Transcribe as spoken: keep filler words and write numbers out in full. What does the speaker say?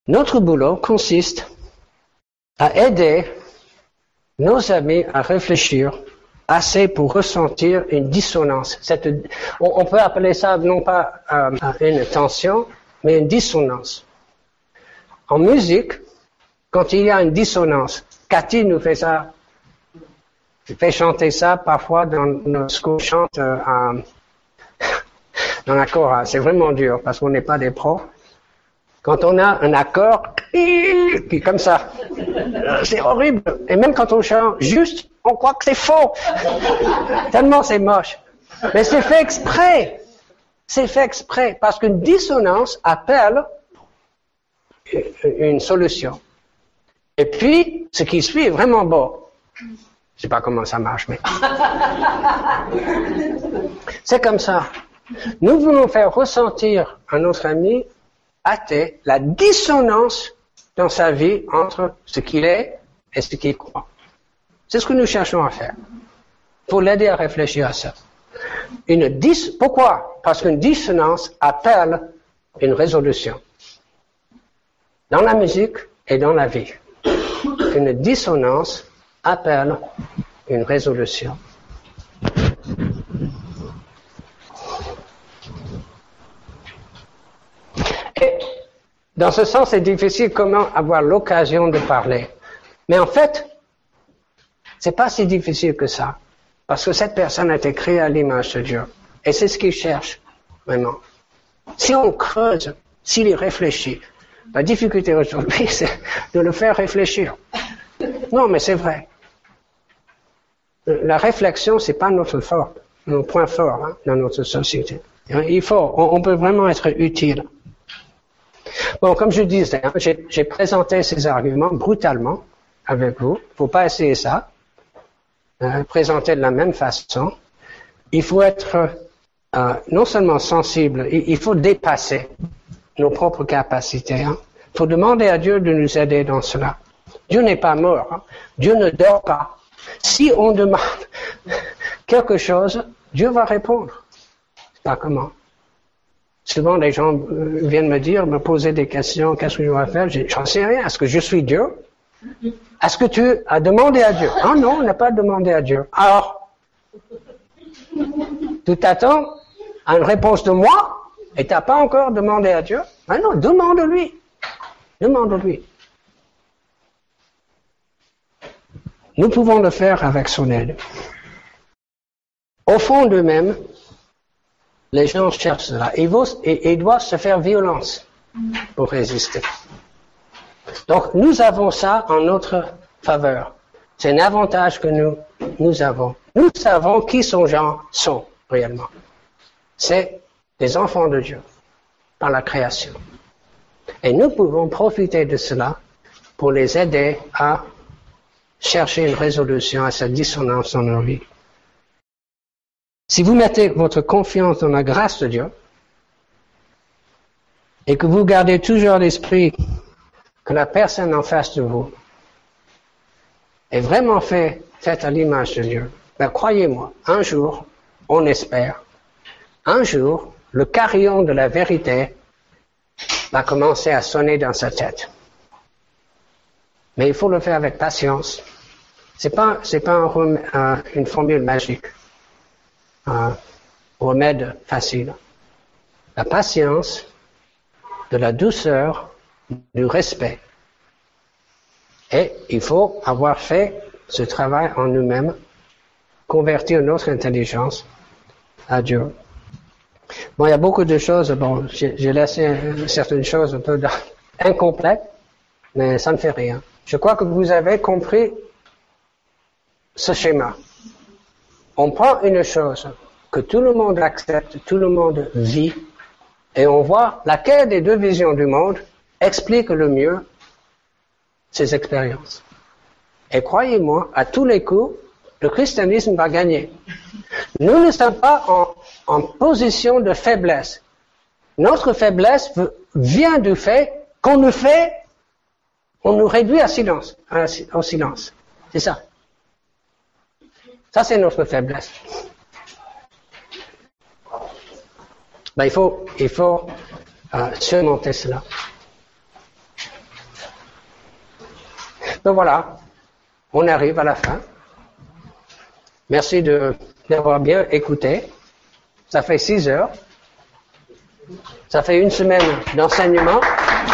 Notre boulot consiste à aider nos amis à réfléchir assez pour ressentir une dissonance. Cette, on, on peut appeler ça non pas euh, une tension, mais une dissonance. En musique, quand il y a une dissonance, Cathy nous fait ça, fait chanter ça parfois dans nos schools, chante euh, dans la chorale. C'est vraiment dur parce qu'on n'est pas des pros. Quand on a un accord qui comme ça, c'est horrible. Et même quand on chante juste, on croit que c'est faux. Tellement c'est moche. Mais c'est fait exprès. C'est fait exprès parce qu'une dissonance appelle une solution. Et puis, ce qui suit est vraiment beau. Je ne sais pas comment ça marche, mais c'est comme ça. Nous voulons faire ressentir à notre ami athée la dissonance dans sa vie entre ce qu'il est et ce qu'il croit. C'est ce que nous cherchons à faire. Pour l'aider à réfléchir à ça. Une dis... Pourquoi? Parce qu'une dissonance appelle une résolution. Dans la musique et dans la vie. Une dissonance appelle une résolution. Et dans ce sens, c'est difficile comment avoir l'occasion de parler. Mais en fait, c'est pas si difficile que ça. Parce que cette personne a été créée à l'image de Dieu. Et c'est ce qu'il cherche, vraiment. Si on creuse, s'il y réfléchit, la difficulté aujourd'hui, c'est de le faire réfléchir. Non, mais c'est vrai. La réflexion, c'est pas notre fort, notre point fort hein, dans notre société. Il faut, on, on peut vraiment être utile. Bon, comme je disais, hein, j'ai, j'ai présenté ces arguments brutalement avec vous. Il ne faut pas essayer ça. Hein, présenter de la même façon. Il faut être euh, non seulement sensible, il, il faut dépasser nos propres capacités. Il hein. faut demander à Dieu de nous aider dans cela. Dieu n'est pas mort. Hein. Dieu ne dort pas. Si on demande quelque chose, Dieu va répondre. C'est pas comment. Souvent, les gens viennent me dire, me poser des questions, qu'est-ce que je dois faire? J'en sais rien. Est-ce que je suis Dieu? Est-ce que tu as demandé à Dieu? Ah non, on n'a pas demandé à Dieu. Alors, tu t'attends à une réponse de moi et tu n'as pas encore demandé à Dieu? Ah non, demande-lui. Demande-lui. Nous pouvons le faire avec son aide. Au fond d'eux-mêmes, les gens cherchent cela. Ils, vont, ils, ils doivent se faire violence pour résister. Donc, nous avons ça en notre faveur. C'est un avantage que nous, nous avons. Nous savons qui ces gens sont réellement. C'est des enfants de Dieu par la création. Et nous pouvons profiter de cela pour les aider à chercher une résolution à cette dissonance dans nos vies. Si vous mettez votre confiance dans la grâce de Dieu et que vous gardez toujours l'esprit que la personne en face de vous est vraiment faite fait à l'image de Dieu, ben croyez-moi, un jour, on espère, un jour, le carillon de la vérité va commencer à sonner dans sa tête. Mais il faut le faire avec patience. C'est pas, c'est pas un rem, un, une formule magique, un remède facile. La patience, de la douceur, du respect. Et il faut avoir fait ce travail en nous-mêmes, convertir notre intelligence à Dieu. Bon, il y a beaucoup de choses, bon, j'ai, j'ai laissé certaines choses un peu incomplètes, mais ça ne fait rien. Je crois que vous avez compris ce schéma. On prend une chose que tout le monde accepte, tout le monde vit, et on voit laquelle des deux visions du monde explique le mieux ses expériences. Et croyez-moi, à tous les coups, le christianisme va gagner. Nous ne sommes pas en, en position de faiblesse. Notre faiblesse vient du fait qu'on nous fait, on nous réduit à silence, à, au silence. C'est ça. Ça, c'est notre faiblesse. Ben, il faut, il faut euh, surmonter cela. Ben voilà, on arrive à la fin. Merci de, d'avoir bien écouté. Ça fait six heures. Ça fait une semaine d'enseignement.